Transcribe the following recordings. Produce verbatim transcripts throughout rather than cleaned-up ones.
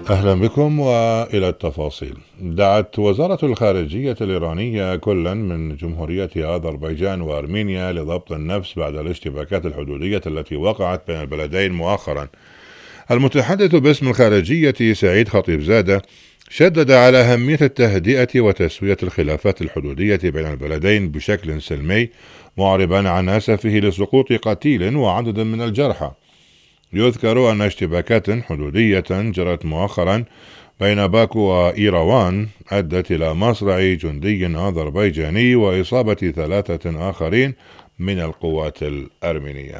أهلا بكم وإلى التفاصيل. دعت وزارة الخارجية الإيرانية كلا من جمهورية أذربيجان وأرمينيا لضبط النفس بعد الاشتباكات الحدودية التي وقعت بين البلدين مؤخرا. المتحدث باسم الخارجية سعيد خطيبزادة شدد على أهمية التهدئة وتسوية الخلافات الحدودية بين البلدين بشكل سلمي، معربا عن أسفه لسقوط قتيل وعدد من الجرحى. يذكر أن اشتباكات حدودية جرت مؤخرا بين باكو وإيروان أدت إلى مصرع جندي أذربيجاني وإصابة ثلاثة آخرين من القوات الأرمينية.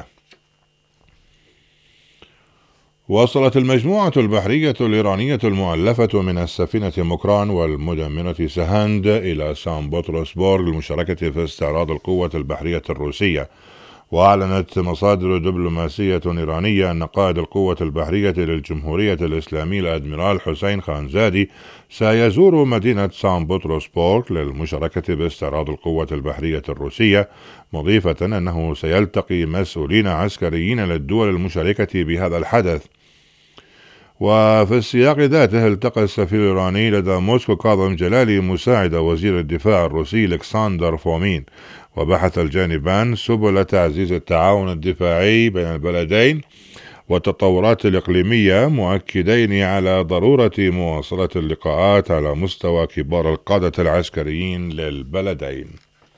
وصلت المجموعة البحرية الإيرانية المؤلفة من السفينة مكران والمدمرة سهند إلى سان بطرسبورغ للمشاركة في استعراض القوة البحرية الروسية. وأعلنت مصادر دبلوماسية إيرانية أن قائد القوة البحرية للجمهورية الإسلامية الأدميرال حسين خانزادي سيزور مدينة سان بطرسبورغ للمشاركة باستعراض القوة البحرية الروسية، مضيفة أنه سيلتقي مسؤولين عسكريين للدول المشاركة بهذا الحدث. وفي السياق ذاته التقى السفير الإيراني لدى موسكو كاظم جلالي مساعد وزير الدفاع الروسي الكسندر فومين، وبحث الجانبان سبل تعزيز التعاون الدفاعي بين البلدين والتطورات الإقليمية، مؤكدين على ضرورة مواصلة اللقاءات على مستوى كبار القادة العسكريين للبلدين.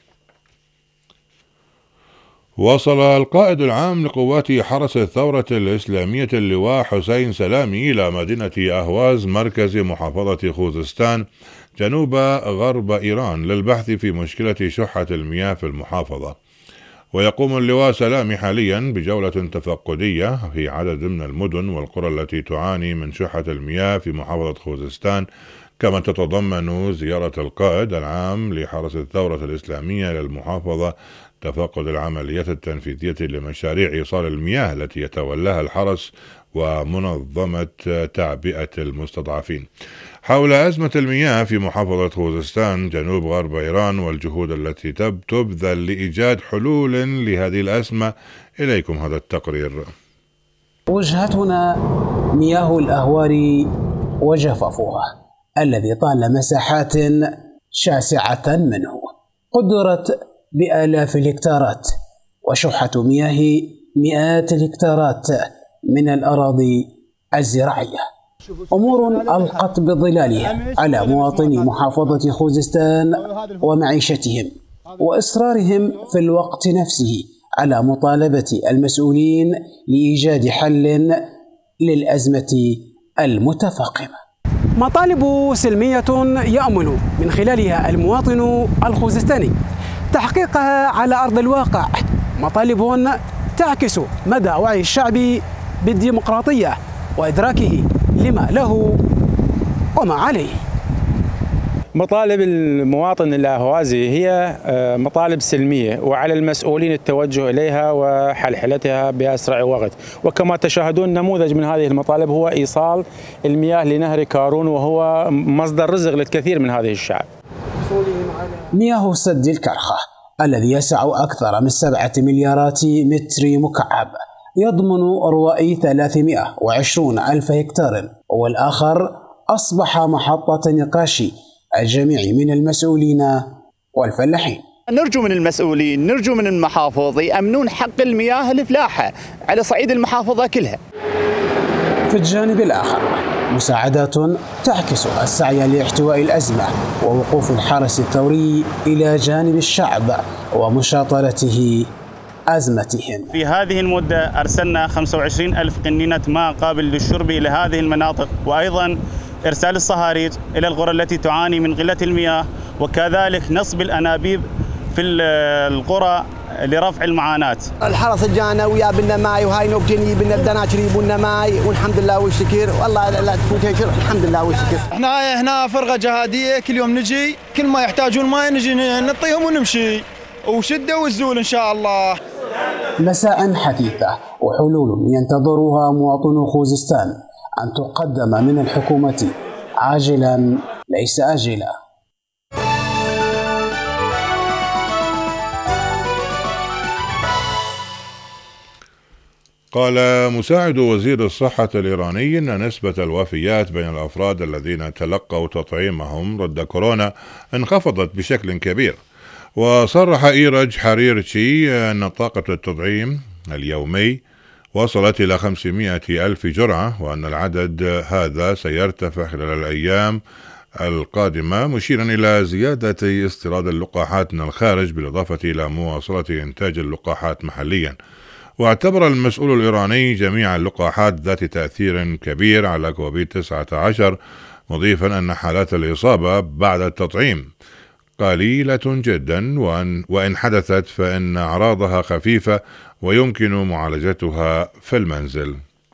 وصل القائد العام لقوات حرس الثورة الإسلامية اللواء حسين سلامي إلى مدينة أهواز مركز محافظة خوزستان جنوب غرب إيران للبحث في مشكلة شحة المياه في المحافظة. ويقوم اللواء سلامي حاليا بجولة تفقدية في عدد من المدن والقرى التي تعاني من شحة المياه في محافظة خوزستان، كما تتضمن زيارة القائد العام لحرس الثورة الإسلامية للمحافظة تفقد العمليات التنفيذية لمشاريع إيصال المياه التي يتولاها الحرس ومنظمة تعبئة المستضعفين. حول أزمة المياه في محافظة خوزستان جنوب غرب إيران والجهود التي تبذل لإيجاد حلول لهذه الأزمة، إليكم هذا التقرير. وجهتنا مياه الأهوار وجفافها الذي طال مساحات شاسعة منه، قدرت بآلاف الهكتارات، وشحة مياه مئات الهكتارات من الأراضي الزراعية، أمور ألقت بظلالها على مواطني محافظة خوزستان ومعيشتهم وإصرارهم في الوقت نفسه على مطالبة المسؤولين لإيجاد حل للأزمة المتفاقمة. مطالب سلمية يأمل من خلالها المواطن الخوزستاني تحقيقها على أرض الواقع، مطالب تعكس مدى وعي الشعب بالديمقراطية وإدراكه لما له وما عليه. مطالب المواطن الأهوازي هي مطالب سلمية، وعلى المسؤولين التوجه إليها وحلحلتها بأسرع وقت. وكما تشاهدون نموذج من هذه المطالب هو إيصال المياه لنهر كارون، وهو مصدر رزق للكثير من هذه الشعب. مياه سد الكرخة الذي يسع أكثر من سبعة مليارات متر مكعب يضمن رواء ثلاثمائة وعشرين ألف هكتار، والآخر أصبح محطة نقاش الجميع من المسؤولين والفلاحين. نرجو من المسؤولين، نرجو من المحافظ يأمنون حق المياه الفلاحة على صعيد المحافظة كلها. في الجانب الآخر مساعدات تعكس السعي لاحتواء الأزمة ووقوف الحرس الثوري إلى جانب الشعب ومشاطرته أزمتهم. في هذه المدة أرسلنا خمسة وعشرين ألف قنينة ماء قابل للشرب إلى هذه المناطق، وأيضا إرسال الصهاريج إلى القرى التي تعاني من قلة المياه، وكذلك نصب الأنابيب في القرى لرفع المعاناة. الحرس جانا ويا بنا ماي وهاي نوبجني بنا الدناشري بنا ماي، والحمد لله والشكر، والله لا تفوت شكر، الحمد لله والشكر. احنا هنا فرقة جهادية، كل يوم نجي، كل ما يحتاجون ماي نجي نعطيهم ونمشي، وشدة والزول إن شاء الله. مساء حثيثة وحلول ينتظرها مواطنو خوزستان أن تقدم من الحكومة عاجلا ليس آجلا. قال مساعد وزير الصحة الإيراني أن نسبة الوفيات بين الأفراد الذين تلقوا تطعيمهم ضد كورونا انخفضت بشكل كبير. وصرح إيرج حريرتشي أن طاقة التطعيم اليومي وصلت إلى خمسمائة ألف جرعة، وأن العدد هذا سيرتفع خلال الأيام القادمة، مشيرا إلى زيادة استيراد اللقاحات من الخارج بالإضافة إلى مواصلة إنتاج اللقاحات محليا. واعتبر المسؤول الإيراني جميع اللقاحات ذات تأثير كبير على كوفيد تسعة عشر، مضيفا أن حالات الإصابة بعد التطعيم قليلة جدا، وأن, وإن حدثت فإن أعراضها خفيفة ويمكن معالجتها في المنزل.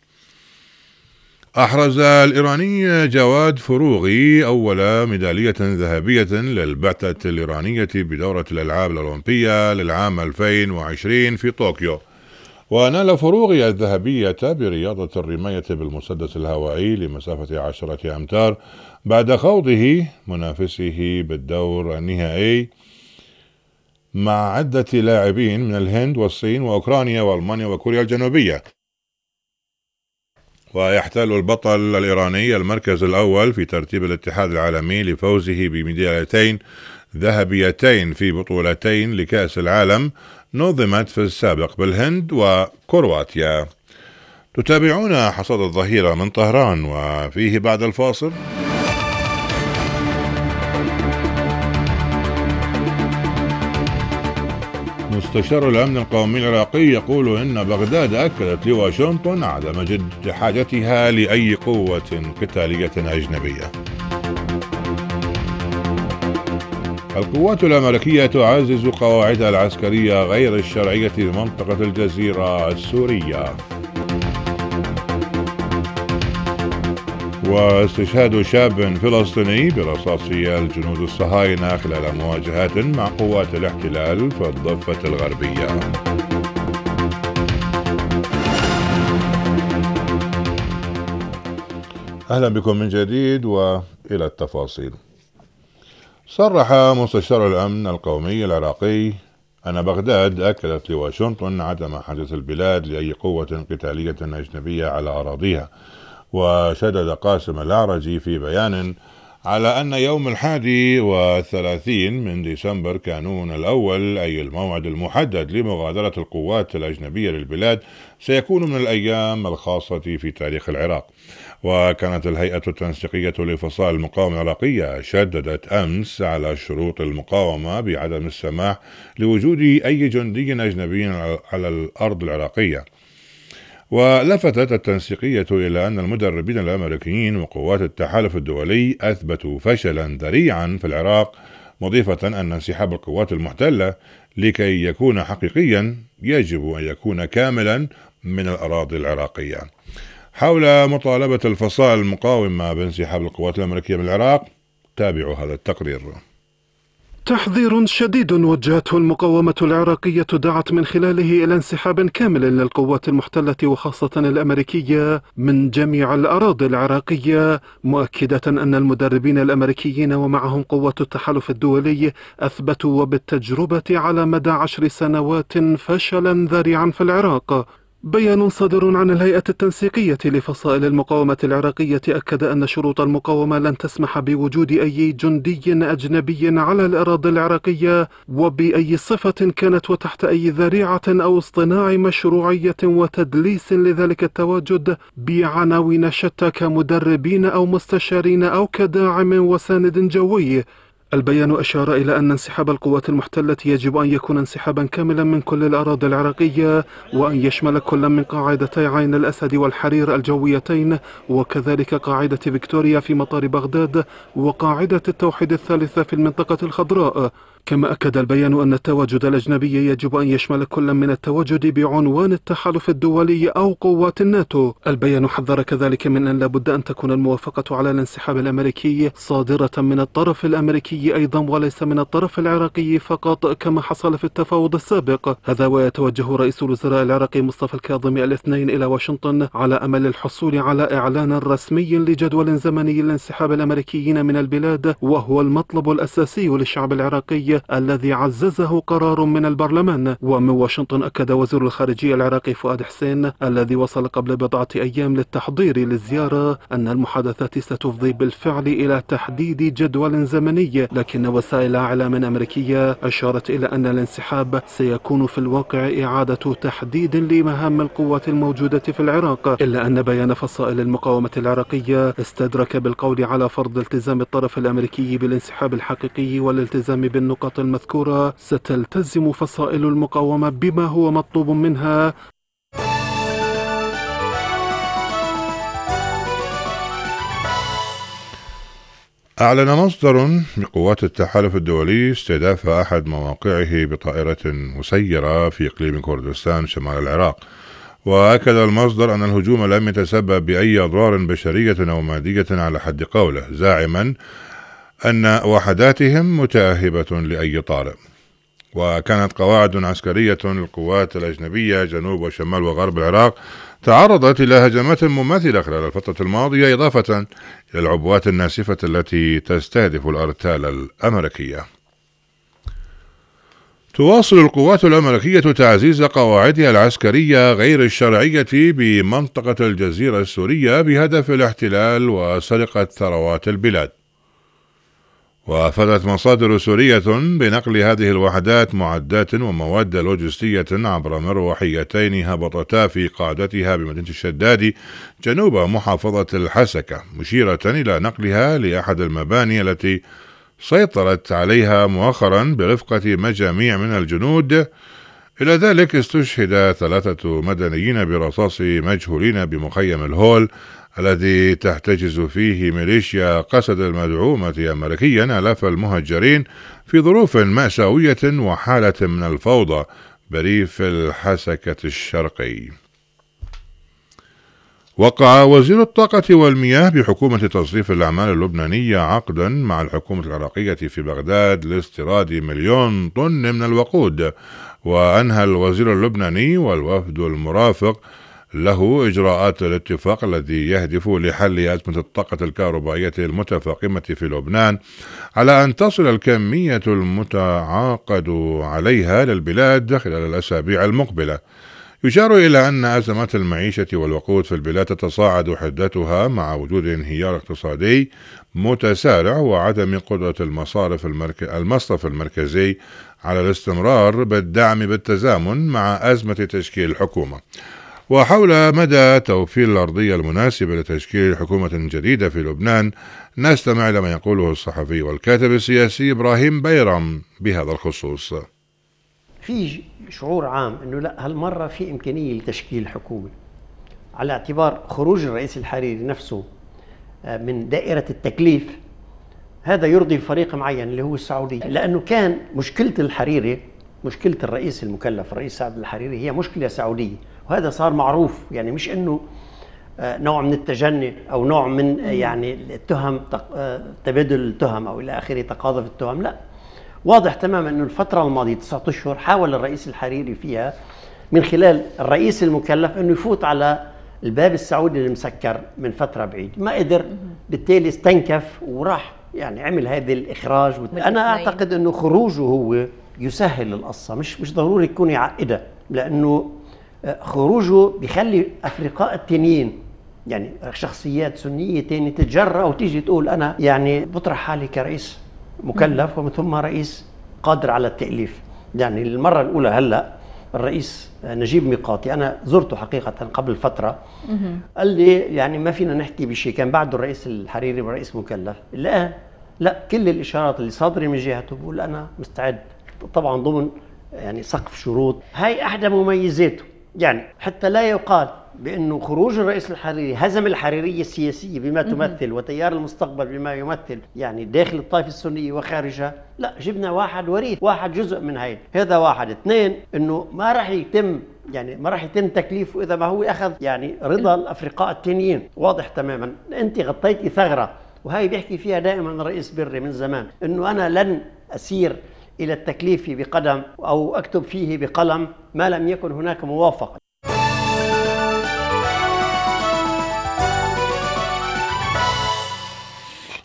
أحرز الإيراني جواد فروغي أول ميدالية ذهبية للبعثة الإيرانية بدورة الألعاب الأولمبية للعام ألفين وعشرين في طوكيو. ونال فروغي الذهبية برياضة الرماية بالمسدس الهوائي لمسافة عشرة أمتار بعد خوضه منافسه بالدور النهائي مع عدة لاعبين من الهند والصين وأوكرانيا وألمانيا وكوريا الجنوبية. ويحتل البطل الإيراني المركز الأول في ترتيب الاتحاد العالمي لفوزه بميداليتين ذهبيتين في بطولتين لكأس العالم نظمت في السابق بالهند وكرواتيا. تتابعون حصاد الظهيرة من طهران، وفيه بعد الفاصل. مستشار الأمن القومي العراقي يقول إن بغداد أكدت لواشنطن عدم جد حاجتها لأي قوة قتالية أجنبية. القوات الأمريكية تعزز قواعدها العسكرية غير الشرعية في منطقة الجزيرة السورية. واستشهاد شاب فلسطيني برصاص الجنود الصهاينة خلال مواجهات مع قوات الاحتلال في الضفة الغربية. أهلا بكم من جديد وإلى التفاصيل. صرح مستشار الأمن القومي العراقي أن بغداد أكدت لواشنطن عدم حاجة البلاد لأي قوة قتالية أجنبية على أراضيها. وشدد قاسم الأعرجي في بيان على أن يوم الحادي والثلاثين من ديسمبر كانون الأول، أي الموعد المحدد لمغادرة القوات الأجنبية للبلاد، سيكون من الأيام الخاصة في تاريخ العراق. وكانت الهيئة التنسيقية لفصائل المقاومة العراقية شددت أمس على شروط المقاومة بعدم السماح لوجود أي جندي أجنبي على الأرض العراقية. ولفتت التنسيقية إلى أن المدربين الأمريكيين وقوات التحالف الدولي أثبتوا فشلا ذريعا في العراق، مضيفة أن انسحاب القوات المحتلة لكي يكون حقيقيا يجب أن يكون كاملا من الأراضي العراقية. حول مطالبة الفصائل المقاومة بانسحاب القوات الأمريكية من العراق، تابعوا هذا التقرير. تحذير شديد وجهته المقاومة العراقية دعت من خلاله إلى انسحاب كامل للقوات المحتلة وخاصة الأمريكية من جميع الأراضي العراقية، مؤكدة أن المدربين الأمريكيين ومعهم قوات التحالف الدولي أثبتوا وبالتجربة على مدى عشر سنوات فشلا ذريعا في العراق. بيان صادر عن الهيئة التنسيقية لفصائل المقاومة العراقية أكد أن شروط المقاومة لن تسمح بوجود أي جندي أجنبي على الأراضي العراقية وبأي صفة كانت وتحت أي ذريعة أو اصطناع مشروعية وتدليس لذلك التواجد بعناوين شتى كمدربين أو مستشارين أو كداعم وساند جوي. البيان أشار إلى أن انسحاب القوات المحتلة يجب أن يكون انسحابا كاملا من كل الأراضي العراقية، وأن يشمل كل من قاعدتي عين الأسد والحرير الجويتين، وكذلك قاعدة فيكتوريا في مطار بغداد، وقاعدة التوحيد الثالثة في المنطقة الخضراء. كما أكد البيان أن التواجد الأجنبي يجب أن يشمل كل من التواجد بعنوان التحالف الدولي أو قوات الناتو. البيان حذر كذلك من أن لابد أن تكون الموافقة على الانسحاب الأمريكي صادرة من الطرف الأمريكي أيضا وليس من الطرف العراقي فقط كما حصل في التفاوض السابق. هذا ويتوجه رئيس الوزراء العراقي مصطفى الكاظمي الاثنين إلى واشنطن على أمل الحصول على إعلان رسمي لجدول زمني لانسحاب الأمريكيين من البلاد، وهو المطلب الأساسي للشعب العراقي العراقي الذي عززه قرار من البرلمان. ومن واشنطن أكد وزير الخارجية العراقي فؤاد حسين الذي وصل قبل بضعة أيام للتحضير للزيارة أن المحادثات ستفضي بالفعل إلى تحديد جدول زمني، لكن وسائل إعلام أمريكية أشارت إلى أن الانسحاب سيكون في الواقع إعادة تحديد لمهام القوات الموجودة في العراق، إلا أن بيان فصائل المقاومة العراقية استدرك بالقول على فرض التزام الطرف الأمريكي بالانسحاب الحقيقي والالتزام بالنقاط المذكورة ستلتزم فصائل المقاومة بما هو مطلوب منها. أعلن مصدر بقوات التحالف الدولي استهداف أحد مواقعه بطائرة مسيرة في إقليم كردستان شمال العراق، وأكد المصدر أن الهجوم لم يتسبب بأي أضرار بشرية أو مادية على حد قوله، زاعما أن وحداتهم متأهبة لأي طارئ. وكانت قواعد عسكرية للقوات الأجنبية جنوب وشمال وغرب العراق تعرضت إلى هجمات مماثلة خلال الفترة الماضية، إضافة إلى العبوات الناسفة التي تستهدف الأرتال الأمريكية. تواصل القوات الأمريكية تعزيز قواعدها العسكرية غير الشرعية بمنطقة الجزيرة السورية بهدف الاحتلال وسرقة ثروات البلاد. وأفادت مصادر سورية بنقل هذه الوحدات معدات ومواد لوجستية عبر مروحيتين هبطتا في قاعدتها بمدينة الشدادي جنوب محافظة الحسكة، مشيرة إلى نقلها لأحد المباني التي سيطرت عليها مؤخرا برفقة مجاميع من الجنود. إلى ذلك استشهد ثلاثة مدنيين برصاص مجهولين بمخيم الهول الذي تحتجز فيه ميليشيا قسد المدعومة أمريكيا آلاف المهجرين في ظروف مأساوية وحالة من الفوضى بريف الحسكة الشرقي. وقع وزير الطاقة والمياه بحكومة تصريف الأعمال اللبنانية عقدا مع الحكومة العراقية في بغداد لاستيراد مليون طن من الوقود. وأنهى الوزير اللبناني والوفد المرافق له إجراءات الاتفاق الذي يهدف لحل أزمة الطاقة الكهربائية المتفاقمة في لبنان على أن تصل الكمية المتعاقد عليها للبلاد خلال الأسابيع المقبلة. يشار إلى أن أزمات المعيشة والوقود في البلاد تتصاعد حدتها مع وجود انهيار اقتصادي متسارع وعدم قدرة المصارف المرك... المصرف المركزي على الاستمرار بالدعم بالتزامن مع أزمة تشكيل الحكومة. وحول مدى توفير الأرضية المناسبة لتشكيل حكومة جديدة في لبنان نستمع إلى ما يقوله الصحفي والكاتب السياسي إبراهيم بيرم بهذا الخصوص. في شعور عام أنه لا، هالمرة في إمكانية لتشكيل حكومة على اعتبار خروج الرئيس الحريري نفسه من دائرة التكليف. هذا يرضي فريق معين اللي هو السعودية، لأنه كان مشكلة الحريري، مشكلة الرئيس المكلف الرئيس سعد الحريري هي مشكلة سعودية، وهذا صار معروف. يعني مش أنه نوع من التجني أو نوع من يعني التهم، تبادل التهم أو إلى آخره، تقاذف التهم، لا، واضح تماما أنه الفترة الماضية تسعة أشهر حاول الرئيس الحريري فيها من خلال الرئيس المكلف أنه يفوت على الباب السعودي المسكر من فترة بعيد، ما قدر، بالتالي استنكف وراح يعني عمل هذا الإخراج. أنا أعتقد أنه خروجه هو يسهل القصة، مش مش ضروري يكون يعقدها، لأنه خروجه بيخلي أفرقاء التانيين يعني شخصيات سنية تاني تتجرأ وتيجي تقول أنا يعني بطرح حالي كرئيس مكلف ومن ثم رئيس قادر على التأليف. يعني المرة الأولى هلأ الرئيس نجيب ميقاتي أنا زرته حقيقة قبل فترة، قال لي يعني ما فينا نحكي بشيء، كان بعده الرئيس الحريري ورئيس مكلف. الآن لا، كل الإشارات اللي صادرة من جهته بقول أنا مستعد، طبعا ضمن يعني سقف شروط. هاي أحدى مميزاته، يعني حتى لا يقال بأنه خروج الرئيس الحريري هزم الحريرية السياسية بما تمثل وتيار المستقبل بما يمثل، يعني داخل الطائفة السنية وخارجها، لا، جبنا واحد وريث، واحد جزء من هاي. هذا واحد. اثنين، انه ما راح يتم يعني ما راح يتم تكليفه اذا ما هو اخذ يعني رضا الافرقاء التانيين. واضح تماما انت غطيتي ثغرة، وهي بيحكي فيها دائما الرئيس بري من زمان، انه انا لن اسير الى التكليف بقدم او اكتب فيه بقلم ما لم يكن هناك موافقة.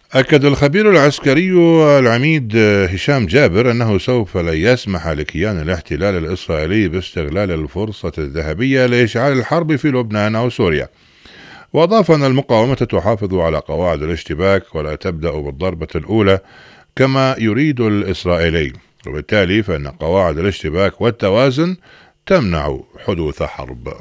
أكد الخبير العسكري العميد هشام جابر أنه سوف لا يسمح لكيان الاحتلال الإسرائيلي باستغلال الفرصة الذهبية لإشعال الحرب في لبنان أو سوريا. وأضاف أن المقاومة تحافظ على قواعد الاشتباك ولا تبدأ بالضربة الأولى كما يريد الإسرائيلي، وبالتالي فإن قواعد الاشتباك والتوازن تمنع حدوث حرب.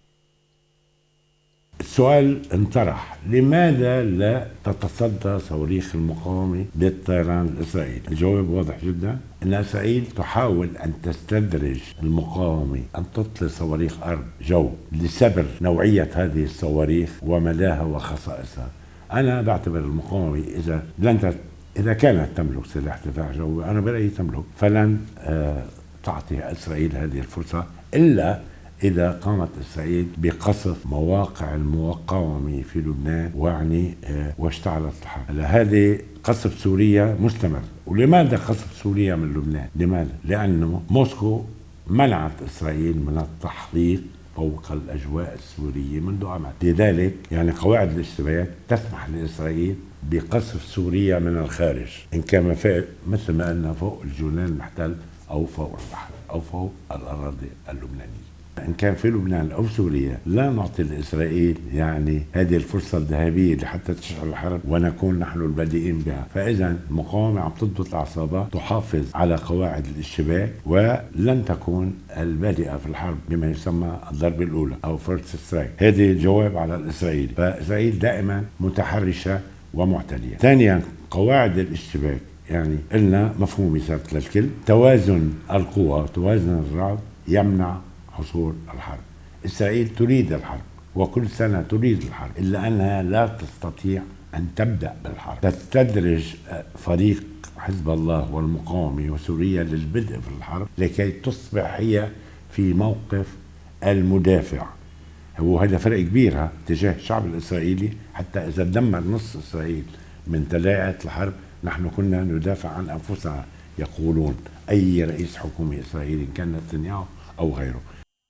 السؤال انطرح: لماذا لا تتصدى صواريخ المقاومة للطيران الإسرائيلي؟ الجواب واضح جدا، أن إسرائيل تحاول أن تستدرج المقاومة أن تطلق صواريخ أرض جو لسبر نوعية هذه الصواريخ ومداها وخصائصها. أنا بعتبر المقاومة إذا لن إذا كانت تملك سلاح دفاع جوي، أنا برأيي تملك، فلن آه تعطي إسرائيل هذه الفرصة إلا إذا قامت إسرائيل بقصف مواقع المقاومة في لبنان وعني آه واشتعلت الحرب. هذه قصف سوريا مستمر. ولماذا قصف سوريا من لبنان؟ لماذا؟ لأنه موسكو منعت إسرائيل من التحليق فوق الأجواء السورية منذ أمد. لذلك يعني قواعد الاشتباك تسمح لإسرائيل بقصف سوريا من الخارج، إن كان فوق مثل ما قلنا فوق الجولان المحتل أو فوق البحر أو فوق الأراضي اللبنانية. إن كان في لبنان أو سوريا لا نعطي لإسرائيل يعني هذه الفرصة الذهبية لحتى تشعل الحرب ونكون نحن البادئين بها. فإذا المقاومة عم تضبط الأعصاب، تحافظ على قواعد الاشتباك، ولن تكون البادئة في الحرب بما يسمى الضربة الأولى أو فيرست سترايك. هذه جواب على الإسرائيلي. فإسرائيل دائما متحرشة ومعتدية. ثانيا، قواعد الاشتباك يعني قلنا مفهوم يثبت للكل، توازن القوى، توازن الرعب يمنع حصول الحرب. إسرائيل تريد الحرب وكل سنة تريد الحرب، إلا أنها لا تستطيع أن تبدأ بالحرب. تستدرج فريق حزب الله والمقاومة وسوريا للبدء في الحرب لكي تصبح هي في موقف المدافع. وهذا فرق كبير تجاه الشعب الإسرائيلي، حتى إذا دمر نص إسرائيل من تلاعة الحرب نحن كنا ندافع عن أنفسنا، يقولون أي رئيس حكومة إسرائيلي كان نتنياهو أو غيره.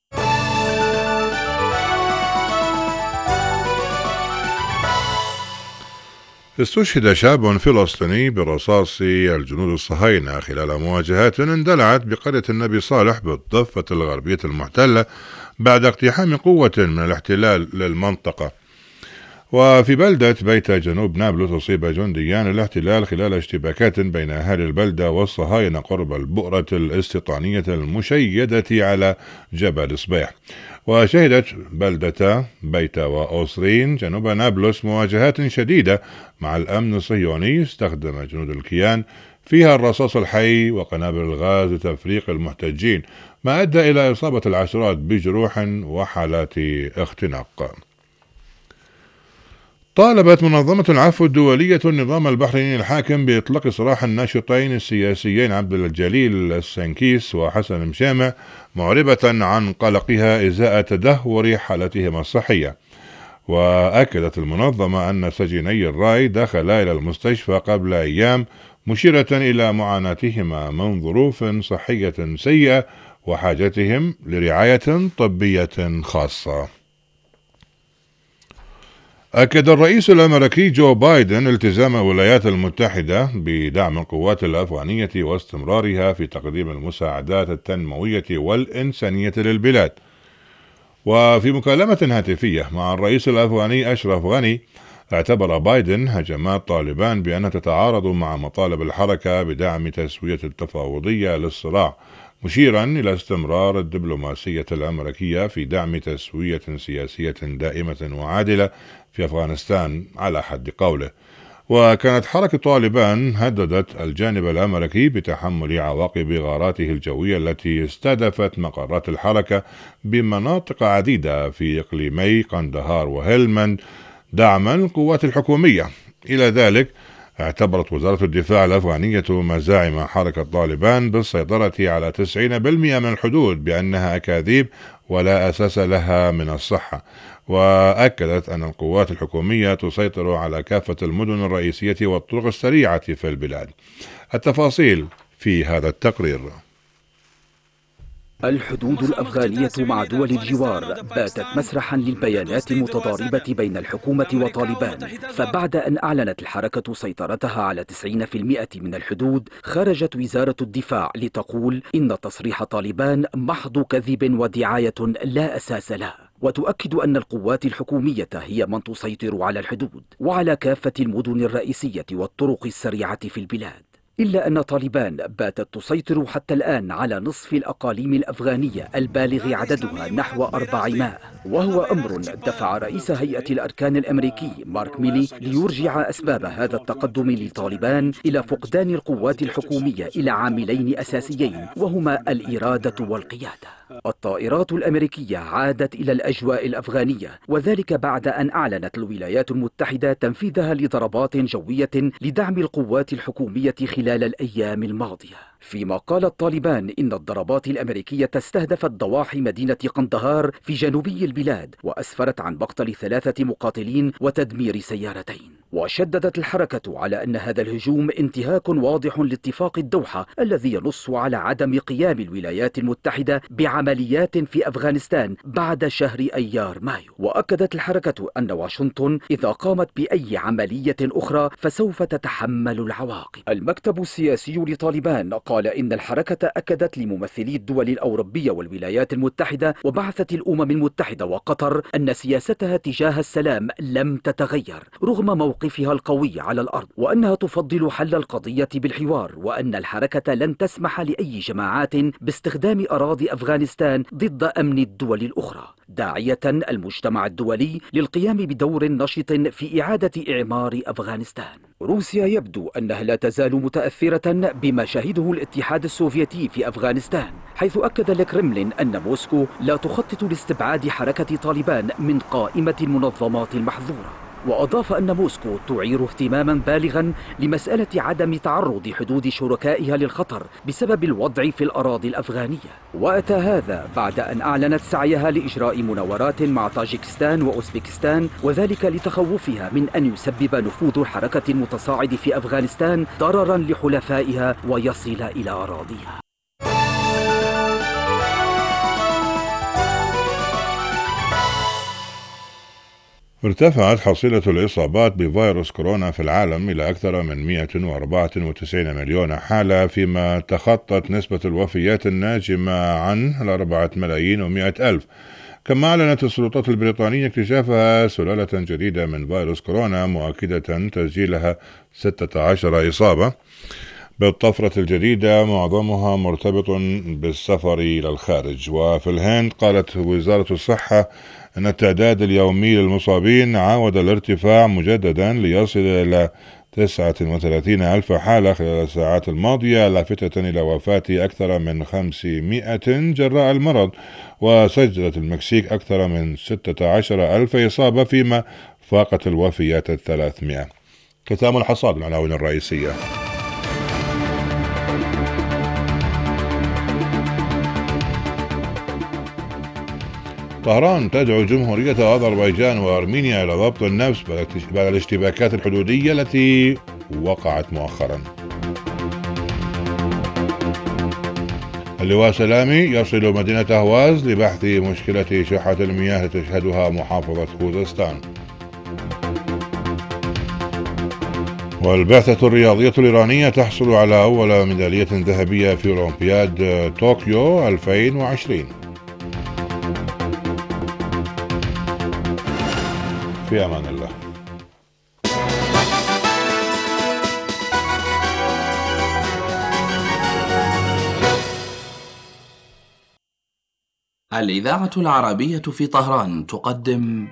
استشهد شاب فلسطيني برصاص الجنود الصهاينة خلال مواجهات اندلعت بقرية النبي صالح بالضفة الغربية المحتلة بعد اقتحام قوة من الاحتلال للمنطقة. وفي بلدة بيت جنوب نابلس أصيب جنديان الاحتلال خلال اشتباكات بين أهالي البلدة والصهاينة قرب البؤرة الاستيطانية المشيدة على جبل صبيح. وشهدت بلدة بيت وأوسرين جنوب نابلس مواجهات شديدة مع الأمن الصهيوني استخدم جنود الكيان فيها الرصاص الحي وقنابل الغاز لتفريق المحتجين، ما أدى إلى إصابة العشرات بجروح وحالات اختناق. طالبت منظمة العفو الدولية النظام البحريني الحاكم بإطلاق سراح الناشطين السياسيين عبد الجليل السنكيس وحسن مشامع، معربة عن قلقها إزاء تدهور حالتهما الصحية. وأكدت المنظمة أن سجيني الراي دخلا إلى المستشفى قبل أيام، مشيرة إلى معاناتهما من ظروف صحية سيئة وحاجتهم لرعاية طبية خاصة. أكد الرئيس الأمريكي جو بايدن التزام الولايات المتحدة بدعم القوات الأفغانية واستمرارها في تقديم المساعدات التنموية والإنسانية للبلاد. وفي مكالمة هاتفية مع الرئيس الأفغاني أشرف غني، اعتبر بايدن هجمات طالبان بأنها تتعارض مع مطالب الحركة بدعم تسوية التفاوضية للصراع، مشيرا إلى استمرار الدبلوماسية الأمريكية في دعم تسوية سياسية دائمة وعادلة في أفغانستان على حد قوله. وكانت حركة طالبان هددت الجانب الأمريكي بتحمل عواقب غاراته الجوية التي استهدفت مقرات الحركة بمناطق عديدة في إقليمي قندهار وهلمند دعما القوات الحكومية. إلى ذلك اعتبرت وزارة الدفاع الأفغانية مزاعم حركة طالبان بالسيطرة على تسعين بالمئة من الحدود بأنها أكاذيب ولا أساس لها من الصحة. وأكدت أن القوات الحكومية تسيطر على كافة المدن الرئيسية والطرق السريعة في البلاد. التفاصيل في هذا التقرير. الحدود الأفغانية مع دول الجوار باتت مسرحا للبيانات المتضاربة بين الحكومة وطالبان، فبعد أن أعلنت الحركة سيطرتها على تسعين بالمئة من الحدود، خرجت وزارة الدفاع لتقول إن تصريح طالبان محض كذب ودعاية لا أساس لها، وتؤكد أن القوات الحكومية هي من تسيطر على الحدود وعلى كافة المدن الرئيسية والطرق السريعة في البلاد. إلا أن طالبان باتت تسيطر حتى الآن على نصف الأقاليم الأفغانية البالغ عددها نحو أربعمائة، وهو أمر دفع رئيس هيئة الأركان الأمريكي مارك ميلي ليرجع أسباب هذا التقدم لطالبان إلى فقدان القوات الحكومية إلى عاملين أساسيين، وهما الإرادة والقيادة. الطائرات الأمريكية عادت إلى الأجواء الأفغانية، وذلك بعد أن أعلنت الولايات المتحدة تنفيذها لضربات جوية لدعم القوات الحكومية خلال الأيام الماضية. فيما قالت طالبان إن الضربات الأمريكية استهدفت ضواحي مدينة قندهار في جنوبي البلاد، وأسفرت عن مقتل ثلاثة مقاتلين وتدمير سيارتين. وشددت الحركة على أن هذا الهجوم انتهاك واضح لاتفاق الدوحة الذي ينص على عدم قيام الولايات المتحدة بعمليات في أفغانستان بعد شهر أيار مايو. وأكدت الحركة أن واشنطن إذا قامت بأي عملية أخرى فسوف تتحمل العواقب. المكتب السياسي لطالبان قال إن الحركة أكدت لممثلي الدول الأوروبية والولايات المتحدة وبعثة الأمم المتحدة وقطر أن سياستها تجاه السلام لم تتغير رغم موقفها القوي على الأرض، وأنها تفضل حل القضية بالحوار، وأن الحركة لن تسمح لأي جماعات باستخدام أراضي أفغانستان ضد أمن الدول الأخرى، داعية المجتمع الدولي للقيام بدور نشط في إعادة إعمار أفغانستان. روسيا يبدو أنها لا تزال متأثرة بما شهده الاتحاد السوفيتي في أفغانستان، حيث أكد الكرملين أن موسكو لا تخطط لاستبعاد حركة طالبان من قائمة المنظمات المحظورة. وأضاف أن موسكو تعير اهتماما بالغا لمسألة عدم تعرض حدود شركائها للخطر بسبب الوضع في الأراضي الأفغانية. وأتى هذا بعد أن أعلنت سعيها لإجراء مناورات مع طاجيكستان وأوزبكستان، وذلك لتخوفها من أن يسبب نفوذ الحركة المتصاعد في أفغانستان ضررا لحلفائها ويصل إلى أراضيها. ارتفعت حصيلة الإصابات بفيروس كورونا في العالم إلى أكثر من مئة وأربعة وتسعين مليون حالة، فيما تخطت نسبة الوفيات الناجمة عن الأربعة ملايين ومئة ألف. كما أعلنت السلطات البريطانية اكتشافها سلالة جديدة من فيروس كورونا، مؤكدة تسجيلها ستة عشر إصابة بالطفرة الجديدة، معظمها مرتبط بالسفر إلى الخارج. وفي الهند قالت وزارة الصحة أن التعداد اليومي للمصابين عاود الارتفاع مجددا ليصل إلى تسعة وثلاثين ألف حالة خلال الساعات الماضية، لافتة إلى وفاة أكثر من خمسمائة جراء المرض. وسجلت المكسيك أكثر من ستة عشر ألف إصابة، فيما فاقت الوفيات الثلاثمائة. ختام الحصاد العناوين الرئيسية. طهران تدعو جمهورية أذربيجان وأرمينيا إلى ضبط النفس بعد الاشتباكات الحدودية التي وقعت مؤخرا. اللواء سلامي يصل مدينة أهواز لبحث مشكلة شحة المياه تشهدها محافظة خوزستان. والبعثة الرياضية الإيرانية تحصل على أول ميدالية ذهبية في أولمبياد طوكيو ألفين وعشرين. في أمان الله. الإذاعة العربية في طهران تقدم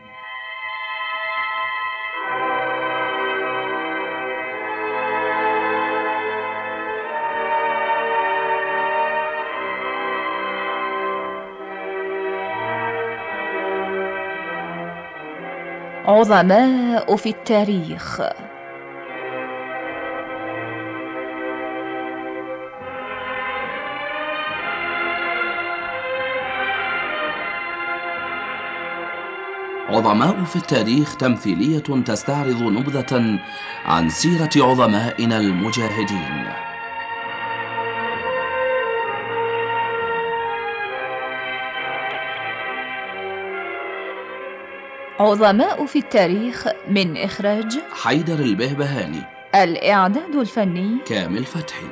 عظماء في التاريخ. عظماء في التاريخ تمثيلية تستعرض نبذة عن سيرة عظمائنا المجاهدين. عظماء في التاريخ من إخراج حيدر البهبهاني. الإعداد الفني كامل فتحي.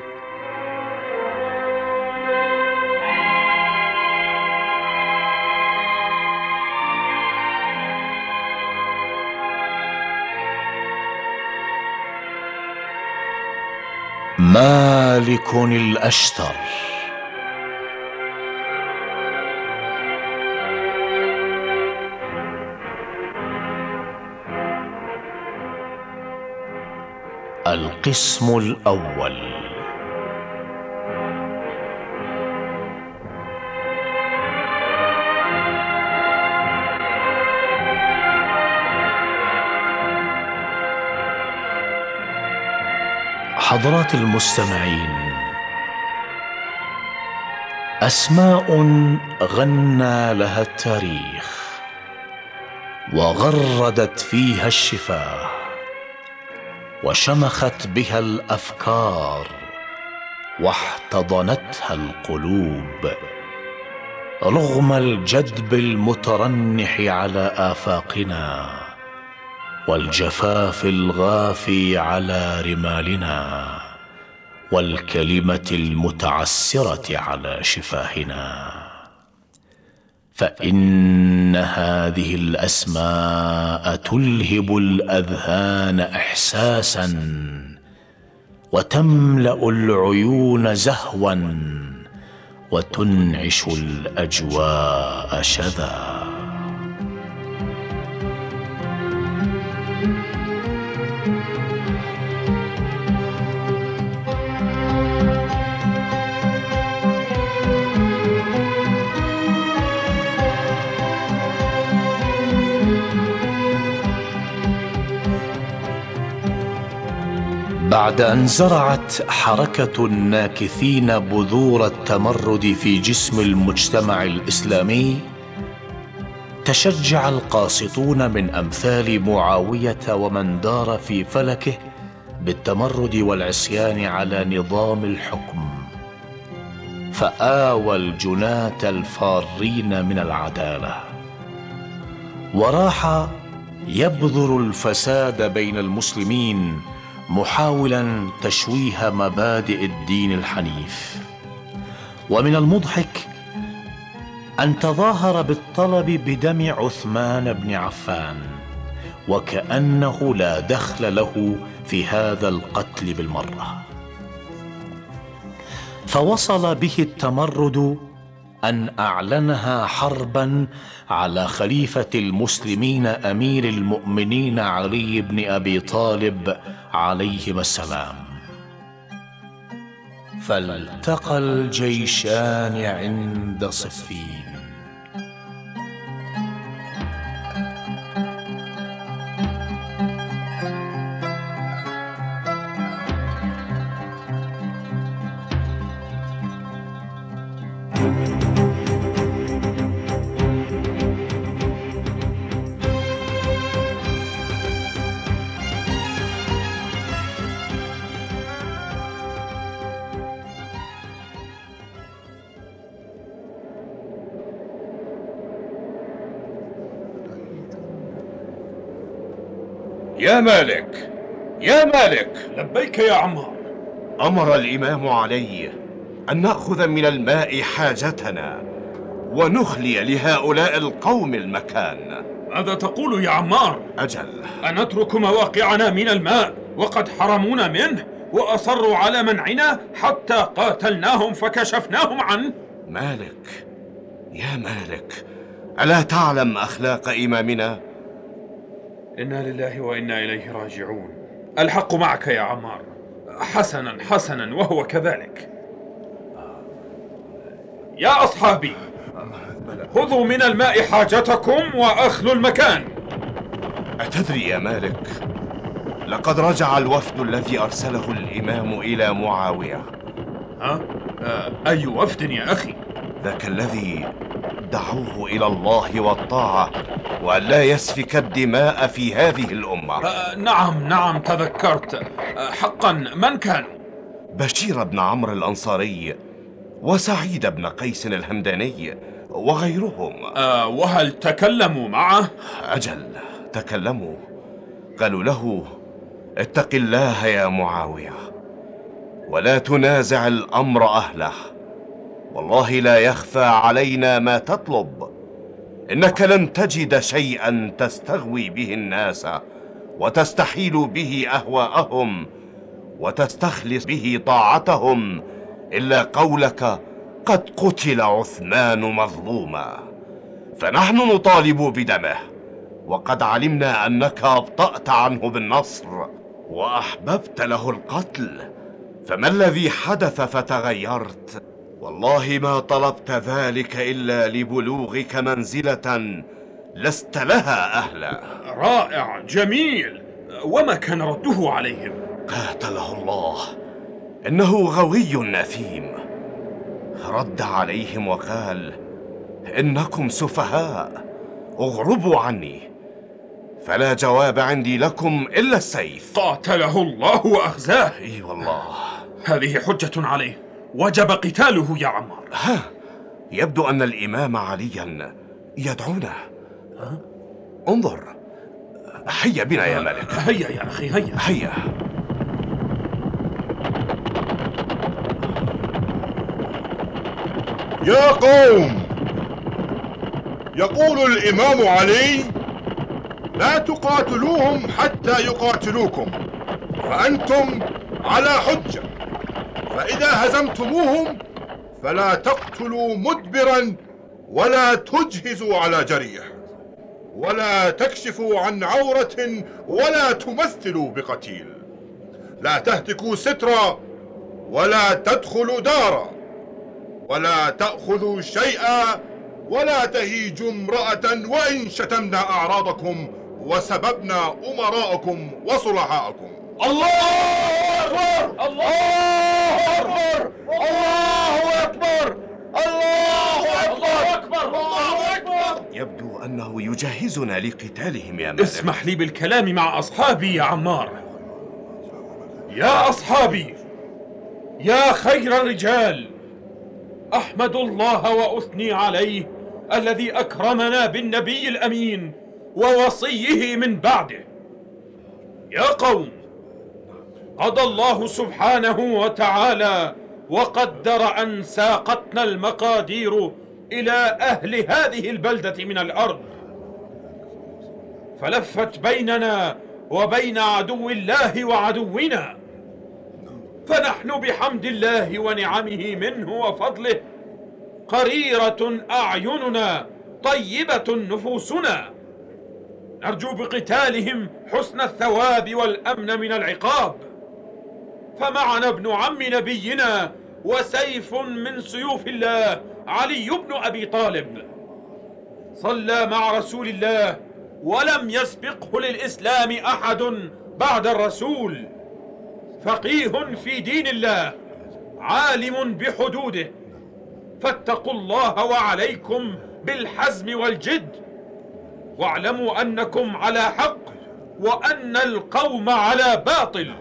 مالك الأشتر. القسم الأول. حضرات المستمعين، أسماء غنى لها التاريخ وغردت فيها الشفاه وشمخت بها الأفكار واحتضنتها القلوب رغم الجدب المترنح على آفاقنا والجفاف الغافي على رمالنا والكلمة المتعسرة على شفاهنا. فإن هذه الأسماء تلهب الأذهان إحساسا وتملأ العيون زهوا وتنعش الأجواء شذا. بعد أن زرعت حركة الناكثين بذور التمرد في جسم المجتمع الإسلامي، تشجع القاسطون من أمثال معاوية ومن دار في فلكه بالتمرد والعصيان على نظام الحكم، فآوى الجناة الفارين من العدالة وراح يبذر الفساد بين المسلمين محاولا تشويه مبادئ الدين الحنيف. ومن المضحك أن تظاهر بالطلب بدم عثمان بن عفان وكأنه لا دخل له في هذا القتل بالمرة. فوصل به التمرد أن أعلنها حربا على خليفة المسلمين أمير المؤمنين علي بن أبي طالب عليهما السلام. فالتقى الجيشان عند صفين. يا مالك، يا مالك. لبيك يا عمار. أمر الإمام علي أن نأخذ من الماء حاجتنا ونخلي لهؤلاء القوم المكان. ماذا تقول يا عمار؟ أجل، أن نترك مواقعنا من الماء وقد حرمونا منه وأصروا على منعنا حتى قاتلناهم فكشفناهم عنه؟ مالك، يا مالك، ألا تعلم أخلاق إمامنا؟ إنا لله وإنا إليه راجعون. الحق معك يا عمار. حسنا حسنا، وهو كذلك. يا أصحابي، خذوا من الماء حاجتكم وأخلوا المكان. أتدري يا مالك، لقد رجع الوفد الذي أرسله الإمام إلى معاوية. ها؟ أي وفد يا أخي؟ ذاك الذي دعوه إلى الله والطاعة وأن لا يسفك الدماء في هذه الأمة. آه نعم نعم تذكرت. آه حقا، من كانوا؟ بشير بن عمرو الأنصاري وسعيد بن قيس الهمداني وغيرهم. آه وهل تكلموا معه؟ أجل تكلموا، قالوا له: اتق الله يا معاوية ولا تنازع الأمر أهله، والله لا يخفى علينا ما تطلب، إنك لن تجد شيئا تستغوي به الناس وتستحيل به أهواءهم وتستخلص به طاعتهم إلا قولك: قد قتل عثمان مظلوما. فنحن نطالب بدمه، وقد علمنا أنك أبطأت عنه بالنصر وأحببت له القتل، فما الذي حدث فتغيرت؟ والله ما طلبت ذلك إلا لبلوغك منزلة لست لها أهلا. رائع، جميل. وما كان رده عليهم؟ قاتله الله، إنه غوي نثيم. رد عليهم وقال: إنكم سفهاء، اغربوا عني، فلا جواب عندي لكم إلا السيف. قاتله الله وأخزاه. إي والله. هذه حجة عليه، وجب قتاله يا عمار. ها، يبدو أن الإمام عليا يدعونا. انظر، هيا بنا يا ملك. هيا يا أخي، هيا هيا. يا قوم، يقول الإمام علي: لا تقاتلوهم حتى يقاتلوكم، فأنتم على حجة، فإذا هزمتموهم فلا تقتلوا مدبرا ولا تجهزوا على جريح، ولا تكشفوا عن عورة ولا تمثلوا بقتيل، لا تهتكوا سترا ولا تدخلوا دارا، ولا تأخذوا شيئا ولا تهيجوا امرأة، وإن شتمنا أعراضكم وسببنا أمراءكم وصلحاءكم. الله أكبر! الله أكبر! الله أكبر! الله أكبر! الله أكبر! يبدو أنه يجهزنا لقتالهم يا مالك. اسمح لي بالكلام مع أصحابي يا عمار. يا أصحابي، يا خير الرجال، أحمد الله وأثني عليه الذي أكرمنا بالنبي الأمين ووصيه من بعده. يا قوم، قضى الله سبحانه وتعالى وقدر أن ساقتنا المقادير إلى أهل هذه البلدة من الأرض، فلفت بيننا وبين عدو الله وعدونا، فنحن بحمد الله ونعمه منه وفضله قريرة أعيننا طيبة نفوسنا، نرجو بقتالهم حسن الثواب والأمن من العقاب. فمعنا ابن عم نبينا وسيف من سيوف الله، علي بن أبي طالب، صلى مع رسول الله ولم يسبقه للإسلام أحد بعد الرسول، فقيه في دين الله، عالم بحدوده، فاتقوا الله وعليكم بالحزم والجد، واعلموا أنكم على حق وأن القوم على باطل.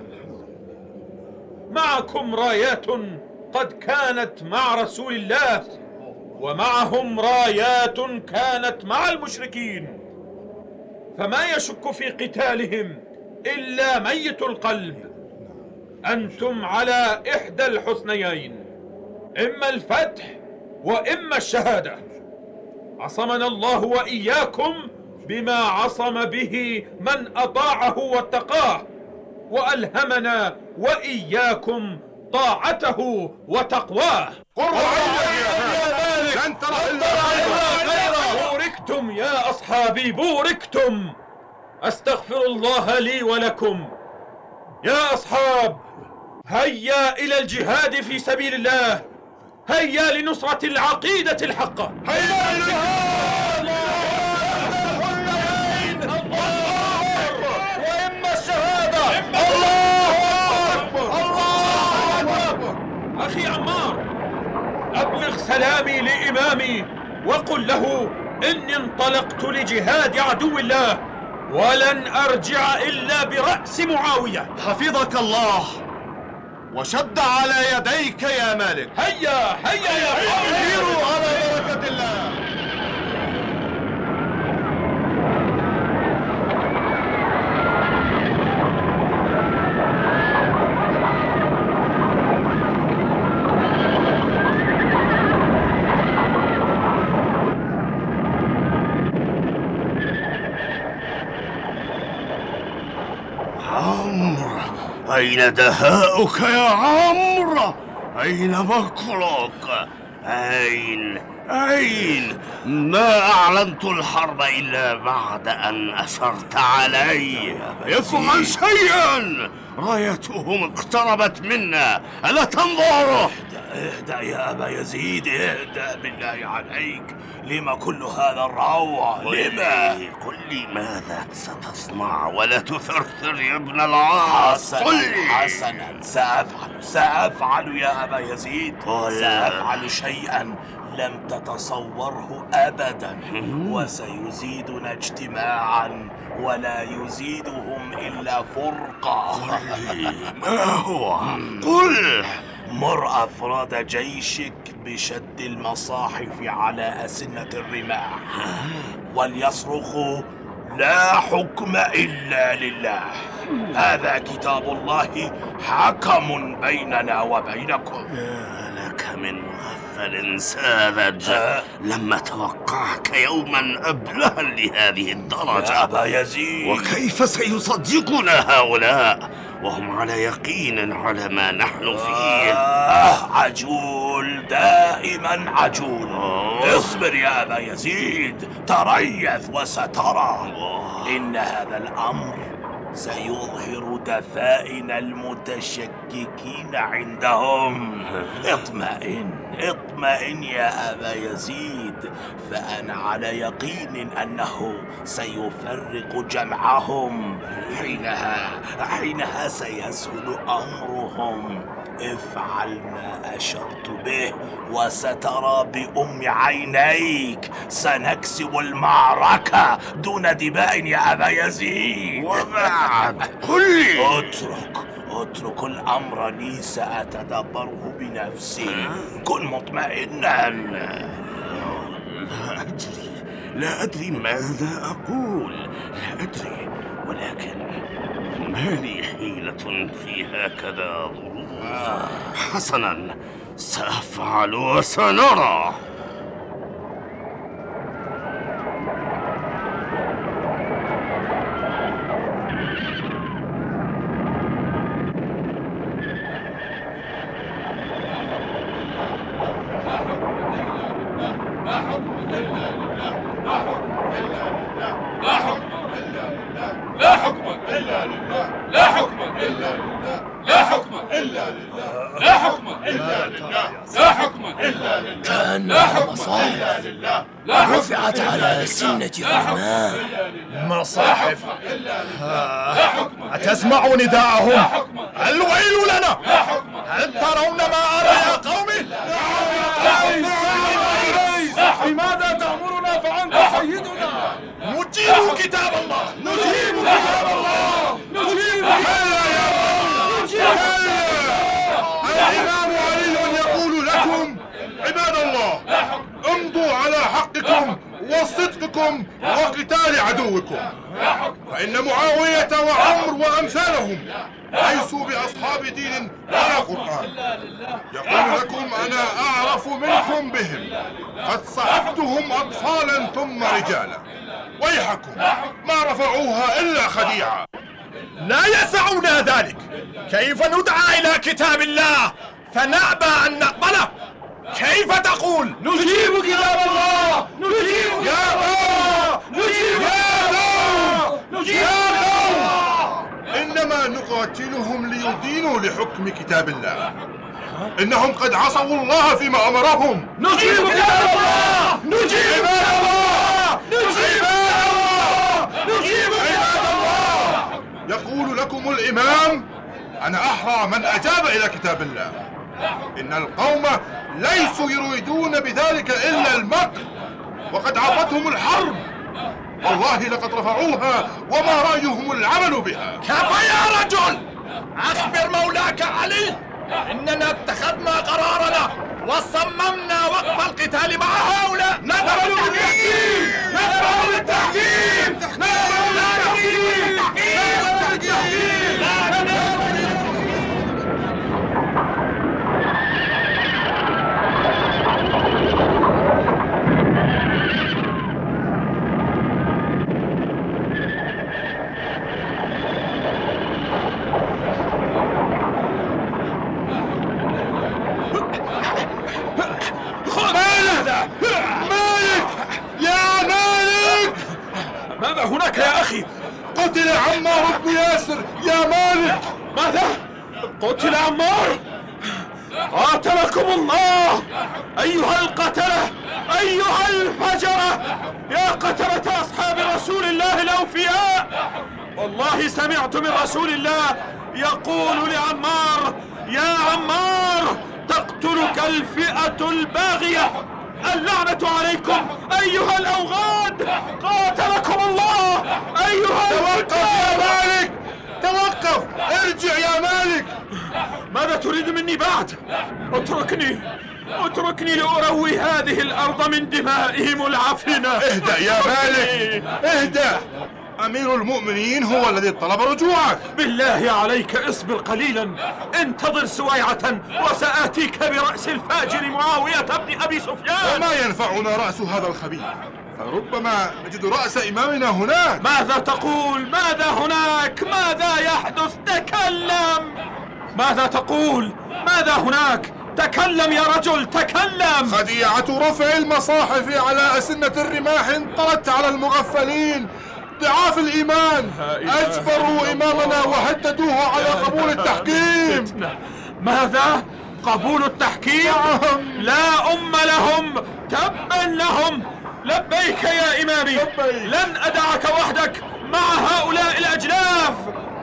معكم رايات قد كانت مع رسول الله، ومعهم رايات كانت مع المشركين، فما يشك في قتالهم إلا ميت القلب. أنتم على إحدى الحسنيين، إما الفتح وإما الشهادة. عصمنا الله وإياكم بما عصم به من أطاعه واتقاه، وألهمنا وإياكم طاعته وتقواه. بوركتم يا أصحابي، بوركتم. أستغفر الله لي ولكم. يا أصحاب، هيا إلى الجهاد في سبيل الله، هيا لنصرة العقيدة الحقة، هيا إلى الجهاد، وإما الشهادة. الله أكبر! الله أكبر! أخي عمار، أبلغ سلامي لإمامي وقل له إني انطلقت لجهاد عدو الله، ولن أرجع إلا برأس معاوية. حفظك الله وشد على يديك يا مالك. هيا هيا يا سيروا على بركة الله. عمرو، أين دهاؤك يا عمرو؟ أين مكرك؟ أين أين؟ ما أعلنت الحرب إلا بعد أن أشرت علي. افعل شيئا، رايتهم اقتربت منا، ألا تنظر؟ اهدأ يا أبا يزيد، اهدأ بالله عليك. لما كل هذا الروع؟ لما؟ قل لي ماذا ستصنع ولا تثرثر يا ابن العاص؟ حسنا حسنا، سأفعل سأفعل يا أبا يزيد، سأفعل شيئا لم تتصوره أبدا، وسيزيدنا اجتماعا ولا يزيدهم إلا فرقة. ما هو؟ قل. مر أفراد جيشك بشد المصاحف على أسنة الرماح، وليصرخوا لا حكم إلا لله. هذا كتاب الله حكم بيننا وبينكم. يا لك من مغفل ساذج، لما توقعك يوما أبلها لهذه الدرجة يا أبا يزيد. وكيف سيصدقنا هؤلاء وهم على يقين على ما نحن فيه؟ آه عجول، دائما عجول. أوه. اصبر يا أبا يزيد، تريث وسترى. إن هذا الأمر سيظهر دفائن المتشككين عندهم. اطمئن اطمئن يا أبا يزيد، فأنا على يقين أنه سيفرق جمعهم. حينها حينها سيسهل أمرهم. افعل ما أشرت به وسترى بأم عينيك. سنكسب المعركة دون دماء يا أبا يزيد. وبعد قل لي. اترك اترك الأمر لي، سأتدبره بنفسي. كن مطمئنا. لا أدري لا أدري ماذا أقول، لا أدري، ولكن ما لي حيلة في هكذا ظروف. حسنا، سأفعل وسنرى. لا حكم إلا لله، لا حكم إلا لله، لا حكم إلا لله، لا حكم إلا لله، لا حكم إلا لله. كأنها مصاحف رفعت على سنة الرماح. مصاحف؟ أتسمع نداءهم؟ الويل لنا! هل ترون ما أرى يا قومي؟ لماذا تأمرنا فأنت سيدنا؟ نجيب كتاب الله، نجيب كتاب الله، نجيب. هلا يا رب، هلا. الإمام علي يقول لكم عباد الله، امضوا على حقكم وصدقكم وقتال عدوكم، فإن معاوية وعمر وأمثالهم ليسوا بأصحاب دين ولا قرآن. يقول لكم أنا أعرف منكم بهم، قد صحبتهم أطفالا ثم رجالا، ويحكم ما رفعوها إلا خديعة. لا يسعنا ذلك. كيف ندعى إلى كتاب الله فنأبى أن نقبله؟ كيف تقول نجيب كتاب الله، نجيب يا الله، نجيب يا الله، نجيب يا الله. إنما نقاتلهم ليدينوا لحكم كتاب الله. إنهم قد عصوا الله فيما أمرهم. نجيب كتاب الله، نجيب عباد الله، نجيب الله، نجيب عباد الله. يقول لكم الإمام أنا أحرى من أجاب إلى كتاب الله. إن القوم ليسوا يريدون بذلك إلا المكر، وقد عرفتهم الحرب. والله لقد رفعوها وما رأيهم العمل بها. كفى يا رجل، أخبر مولاك علي إننا اتخذنا قرارنا وصممنا وقف القتال مع هؤلاء. نقبل بالتحكيم، نقبل بالتحكيم، نقبل بالتحكيم، نقبل بالتحكيم. قتل عمار بن ياسر يا مالك. ماذا؟ قتل عمار؟ قاتلكم الله أيها القتلة، أيها الفجرة، يا قتلة أصحاب رسول الله الأوفياء. والله سمعت من رسول الله يقول لعمار: يا عمار تقتلك الفئة الباغية، اللعنة عليكم أيها الأوغاد، قاتلكم الله أيها توقف يا مالك، توقف، ارجع يا مالك. ماذا تريد مني بعد؟ اتركني اتركني لأروي هذه الأرض من دمائهم العفنة. اهدأ يا مالك، اهدأ. أمير المؤمنين هو الذي طلب رجوعك. بالله عليك اصبر قليلا، انتظر سويعة وسآتيك برأس الفاجر معاوية بن أبي سفيان. وما ينفعنا رأس هذا الخبيث، فربما نجد رأس إمامنا هناك. ماذا تقول؟ ماذا هناك؟ ماذا يحدث؟ تكلم. ماذا تقول؟ ماذا هناك؟ تكلم يا رجل، تكلم. خديعة رفع المصاحف على أسنة الرماح انطلت على المغفلين. ضعاف الإيمان أجبروا إمامنا وهددوه على قبول التحكيم. ماذا؟ قبول التحكيم؟ لا أم لهم، تبا لهم. لبيك يا إمامي، لن أدعك وحدك مع هؤلاء الأجلاف.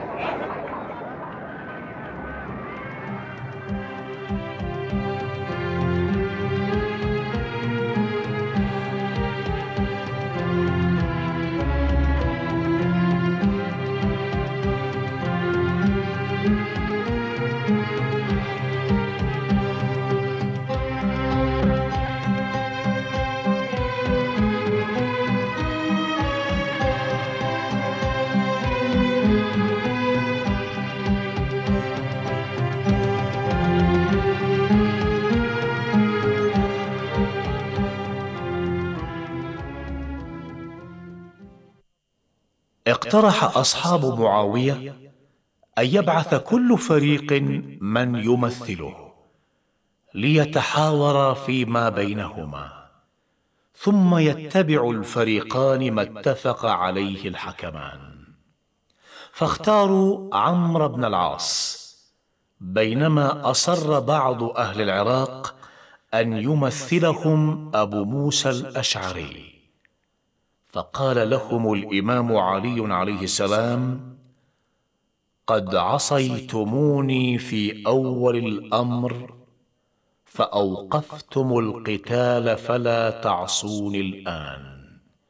اقترح أصحاب معاوية أن يبعث كل فريق من يمثله ليتحاورا فيما بينهما، ثم يتبع الفريقان ما اتفق عليه الحكمان. فاختاروا عمرو بن العاص، بينما أصر بعض أهل العراق أن يمثلهم أبو موسى الأشعري. فقال لهم الإمام علي عليه السلام: قد عصيتموني في أول الأمر فأوقفتم القتال، فلا تعصوني الآن.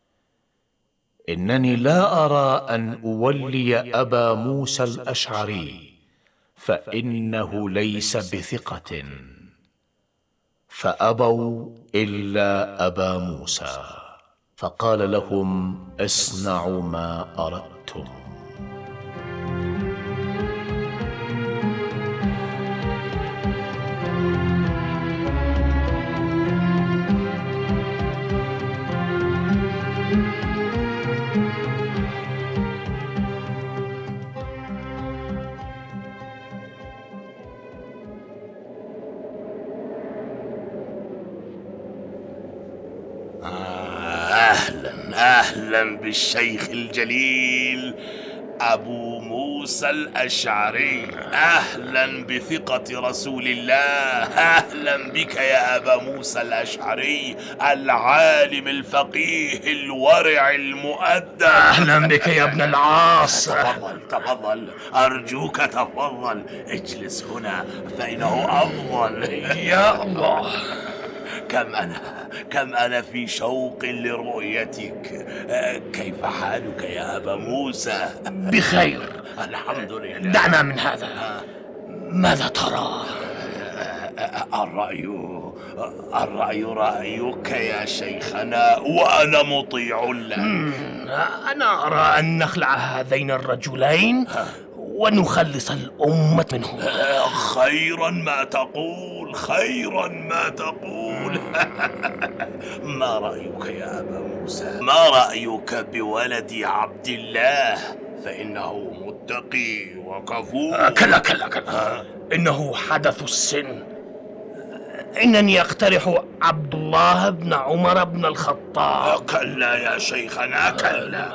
إنني لا أرى أن أولي أبا موسى الأشعري، فإنه ليس بثقة. فأبوا إلا أبا موسى، فقال لهم: اصنعوا ما أردتم. أهلا بالشيخ الجليل أبو موسى الأشعري، أهلا بثقة رسول الله، أهلا بك يا أبا موسى الأشعري العالم الفقيه الورع المؤدب. أهلا بك يا ابن العاص. تفضل تفضل، أرجوك تفضل، اجلس هنا فإنه أفضل. يا الله، كم أنا كم أنا في شوق لرؤيتك. كيف حالك يا أبا موسى؟ بخير الحمد لله. دعنا من هذا، ماذا ترى؟ الرأي الرأي رأيك يا شيخنا، وأنا مطيع لك. أنا أرى أن نخلع هذين الرجلين ونخلص الأمة منهم. خيرا ما تقول، خيرا ما تقول. ما رأيك يا أبا موسى؟ ما رأيك بولد عبد الله؟ فإنه متقي وكفور. كلا كلا كلا، إنه حدث السن. إنني أقترح عبد الله بن عمر بن الخطاب. كلا يا شيخنا، كلا.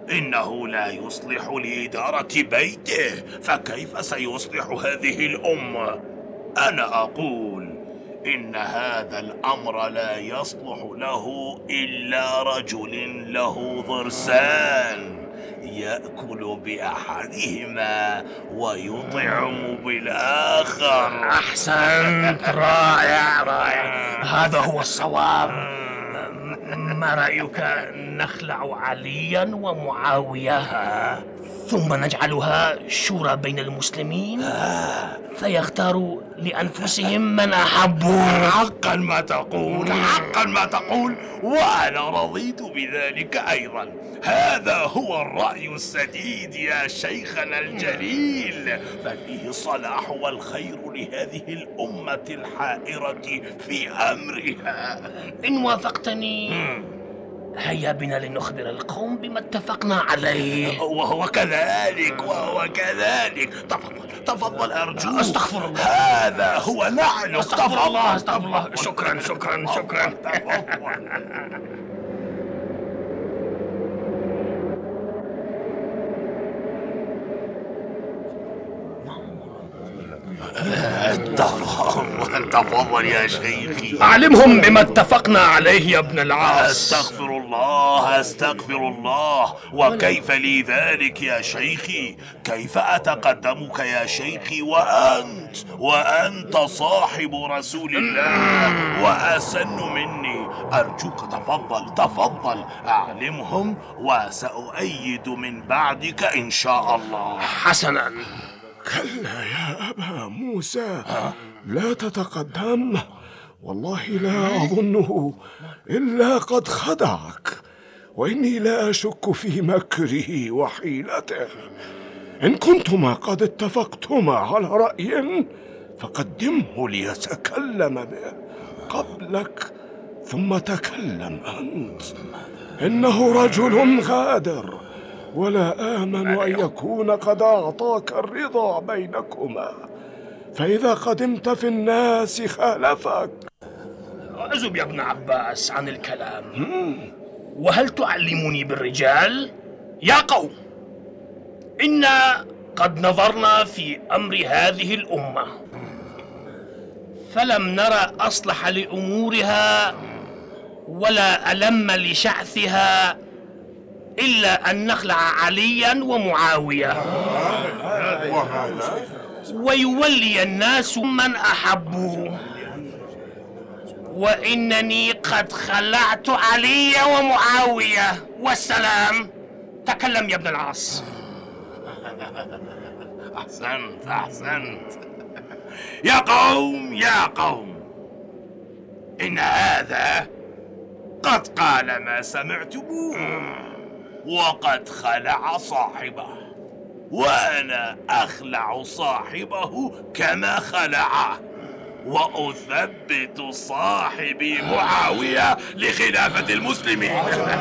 إنه لا يصلح لإدارة بيته، فكيف سيصلح هذه الأمة؟ أنا أقول إن هذا الأمر لا يصلح له إلا رجل له ضرسان يأكل بأحدهما ويطعم بالآخر. أحسنت، رائع رائع، هذا هو الصواب. ما رأيك نخلع عليا ومعاوية ثم نجعلها شورى بين المسلمين فيختاروا لأنفسهم من أحبوا؟ حقا ما تقول، حقا ما تقول، وأنا رضيت بذلك أيضا. هذا هو الرأي السديد يا شيخنا الجليل، ففيه الصلاح والخير لهذه الأمة الحائرة في أمرها. إن وافقتني هيا بنا لنخبر القوم بما اتفقنا عليه. وهو كذلك وهو كذلك. تفضل تفضل أرجوك. أستغفر الله. هذا هو نحن. أستغفر الله أستغفر الله. شكرا شكرا شكرا. تفضل تفضل يا شيخي. أعلمهم بما اتفقنا عليه يا ابن العاص. أستغفر الله أستغفر الله. وكيف لي ذلك يا شيخي؟ كيف أتقدمك يا شيخي وأنت وأنت صاحب رسول الله وأسن مني؟ أرجوك تفضل تفضل أعلمهم وسأؤيد من بعدك إن شاء الله. حسنا. كلا يا أبا موسى، لا تتقدم، والله لا أظنه إلا قد خدعك، وإني لا أشك في مكره وحيلته. إن كنتما قد اتفقتما على رأي فقدمه ليتكلم به قبلك، ثم تكلم أنت. إنه رجل غادر، ولا آمن أن يكون قد أعطاك الرضا بينكما، فإذا قدمت في الناس خالفك. أعزب يا ابن عباس عن الكلام. وهل تعلمني بالرجال؟ يا قوم، إنا قد نظرنا في أمر هذه الأمة فلم نرى أصلح لأمورها ولا ألم لشعثها إلا أن نخلع عليا ومعاوية ويولي الناس من أحبوا، وإنني قد خلعت علي ومعاوية والسلام. تكلم يا ابن العاص. أحسنت أحسنت يا قوم يا قوم، إن هذا قد قال ما سمعتموه وقد خلع صاحبه، وأنا أخلع صاحبه كما خلعه، وأثبت صاحبي معاوية لخلافة المسلمين.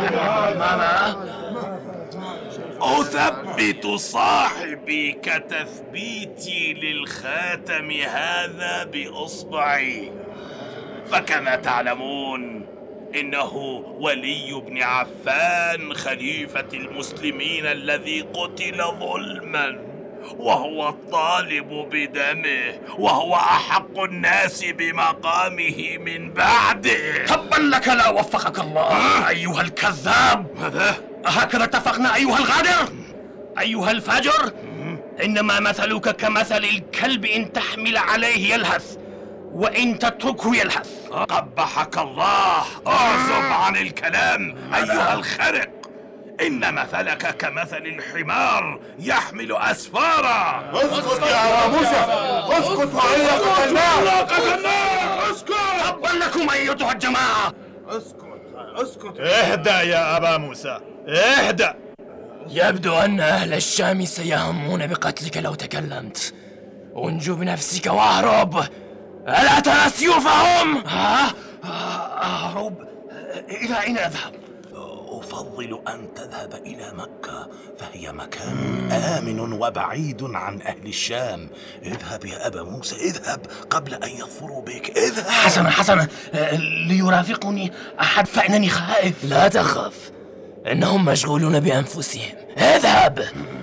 أثبت صاحبي كتثبيتي للخاتم هذا بإصبعي. فكما تعلمون إنه ولي بن عفان خليفة المسلمين الذي قتل ظلما، وهو الطالب بدمه، وهو أحق الناس بمقامه من بعده. تبا لك لا وفقك الله أيها الكذاب. ماذا؟ هكذا اتفقنا أيها الغادر؟ أيها الفاجر؟ إنما مثلك كمثل الكلب إن تحمل عليه يلهث وإن تتركه يلهث. قبحك الله، أعزب عن الكلام أيها الخرق. إن مثلك كمثل الحمار يحمل أسفارا. اسكت يا أبا موسى، اسكت وإلا قتلناك. اسكت. تبا لكم أيتها الجماعة. اسكت اسكت. اهدأ يا أبا موسى، اهدأ. يبدو أن أهل الشام سيهمون بقتلك لو تكلمت. انجو بنفسك واهرب. ألا ترى سيوفهم؟ ها؟ أهرب؟ إلى أين أذهب؟ أفضل أن تذهب إلى مكة، فهي مكان آمن وبعيد عن أهل الشام. اذهب يا أبا موسى، اذهب قبل أن يظفروا بك، اذهب. حسنا حسنا، ليرافقني أحد فإنني خائف. لا تخف، إنهم مشغولون بأنفسهم. اذهب.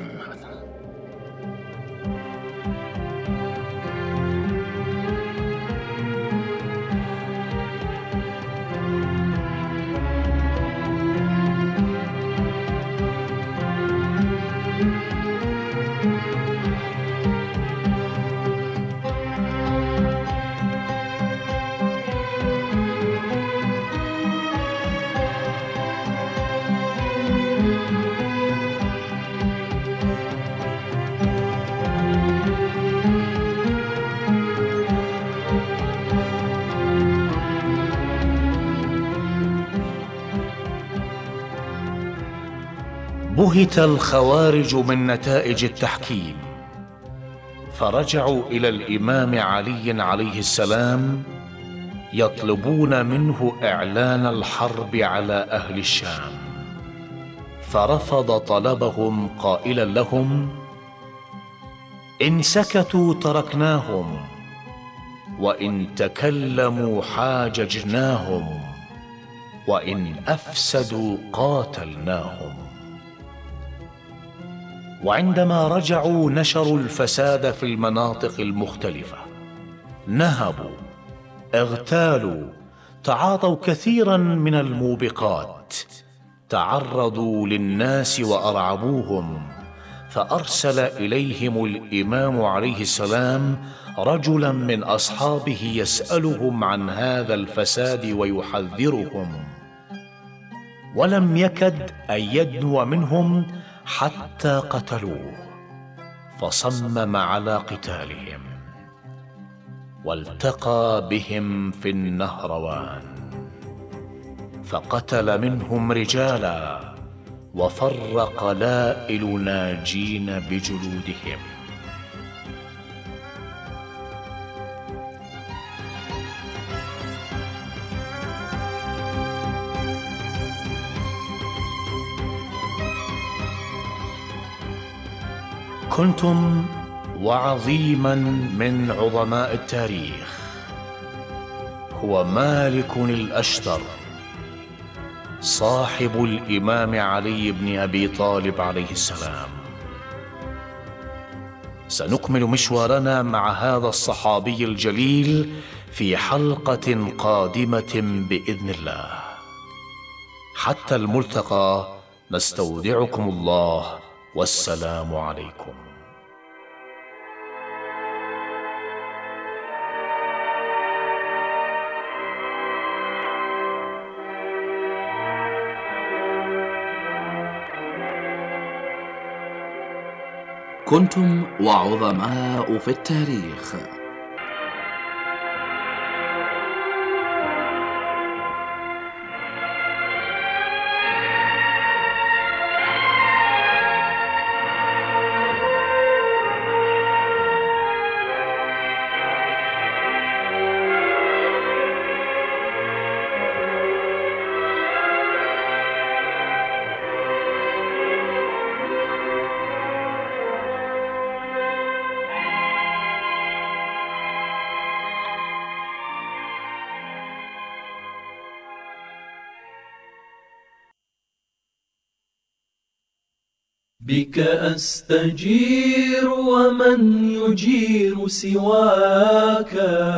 بهت الخوارج من نتائج التحكيم، فرجعوا إلى الإمام علي عليه السلام يطلبون منه إعلان الحرب على أهل الشام، فرفض طلبهم قائلا لهم: إن سكتوا تركناهم، وإن تكلموا حاججناهم، وإن أفسدوا قاتلناهم. وعندما رجعوا نشروا الفساد في المناطق المختلفة، نهبوا، اغتالوا، تعاطوا كثيرا من الموبقات، تعرضوا للناس وأرعبوهم، فأرسل إليهم الإمام عليه السلام رجلا من أصحابه يسألهم عن هذا الفساد ويحذرهم، ولم يكد أن يدنو منهم حتى قتلوه، فصمم على قتالهم، والتقى بهم في النهروان، فقتل منهم رجالا وفرق لائل ناجين بجلودهم. كنتم وعظيما من عظماء التاريخ هو مالك الأشتر صاحب الإمام علي بن أبي طالب عليه السلام. سنكمل مشوارنا مع هذا الصحابي الجليل في حلقة قادمة بإذن الله. حتى الملتقى، نستودعكم الله، والسلام عليكم. كنتم وعظماء في التاريخ. بك أستجير ومن يجير سواك،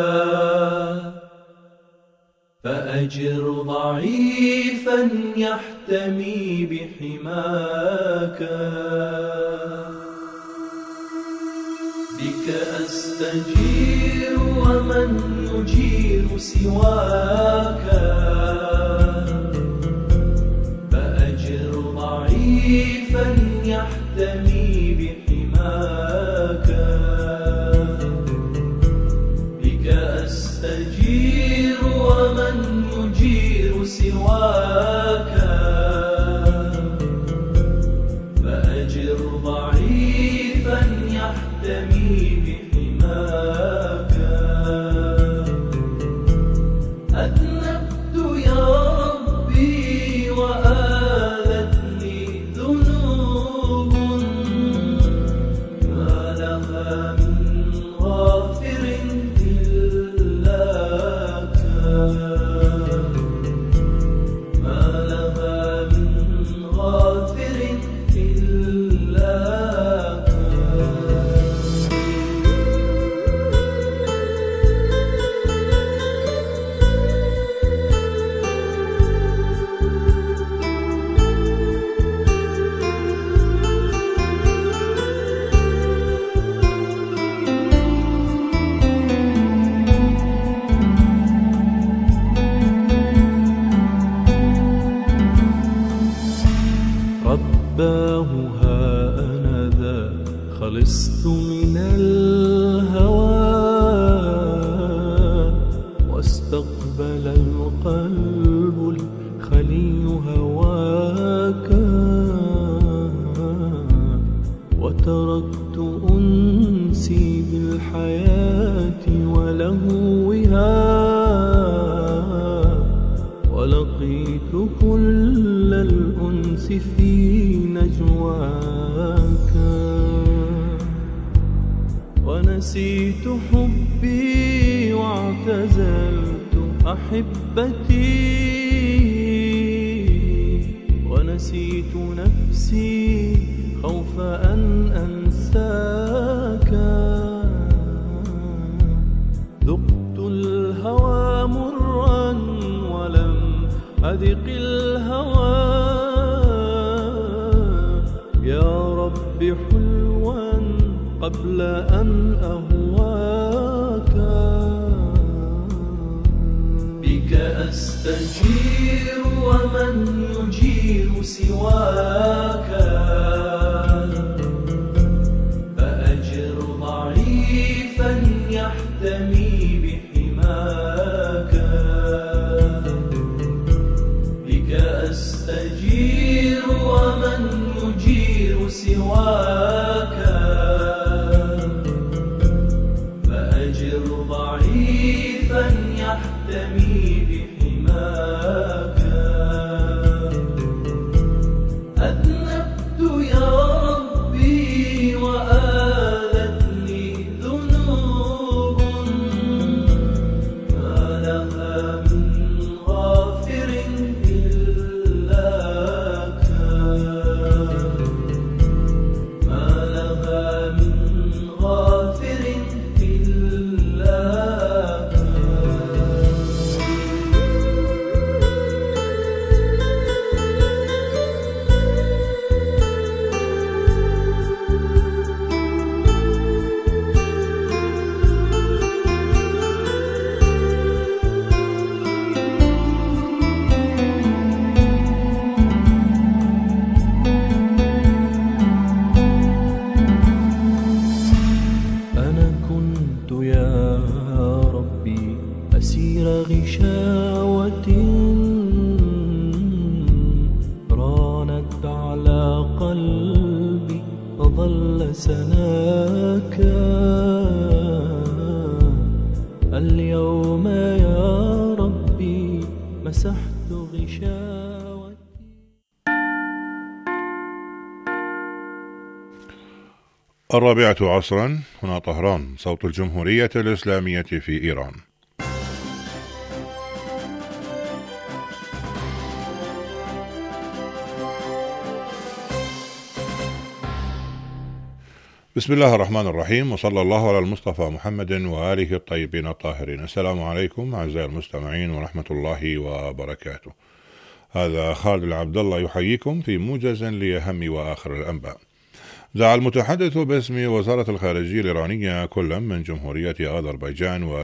فأجر ضعيفا يحتمي بحماك. بك أستجير ومن يجير سواك، فأجر ضعيفا يحتمي بحماك. بك أستجير ومن يجير سواك، فأجر ضعيفا يحتمي بحماك. أذنبت يا الحياة ولهوها، ولقيت كل الأنس في نجواك، ونسيت حبي واعتزلت أحبتي، ونسيت نفسي خوف أن أنساك. ذقت الهوى مرا ولم أذق الهوى، يا رب حلوا قبل أن أهواك. بك أستجير ومن يجير سواك، فأجر ضعيفا يحتمي بحماك. بك أستجير ومن يجير سواك، فأجر ضعيفا يحتمي بحماك. أذنبت يا ربي وآذتني ذنوب، ما لها من غافر إلاك، ما لها من غافر إلاك. أنا كنت يا ربي أسير غشاوة، رانت على قلبي فظل سناك. اليوم يا ربي مسحت غشاوة. الرابعة عصرا، هنا طهران، صوت الجمهورية الإسلامية في إيران. بسم الله الرحمن الرحيم، وصلى الله على المصطفى محمد وآله الطيبين الطاهرين. السلام عليكم أعزائي المستمعين ورحمة الله وبركاته. هذا خالد العبد الله يحييكم في موجز لأهم وآخر الأنباء. دعا المتحدث باسم وزارة الخارجية الإيرانية كل من جمهورية أذربيجان و